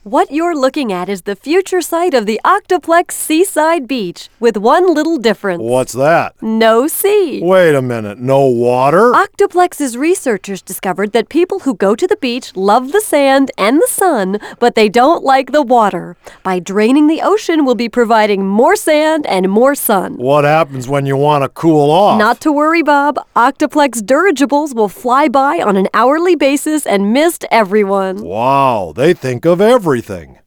What you're looking at is the future site of the Octoplex Seaside Beach, with one little difference. What's that? No sea. Wait a minute, no water? Octoplex's researchers discovered that people who go to the beach love the sand and the sun, but they don't like the water. By draining the ocean, we'll be providing more sand and more sun. What happens when you want to cool off? Not to worry, Bob. Octoplex dirigibles will fly by on an hourly basis and mist everyone. Wow, they think of everything.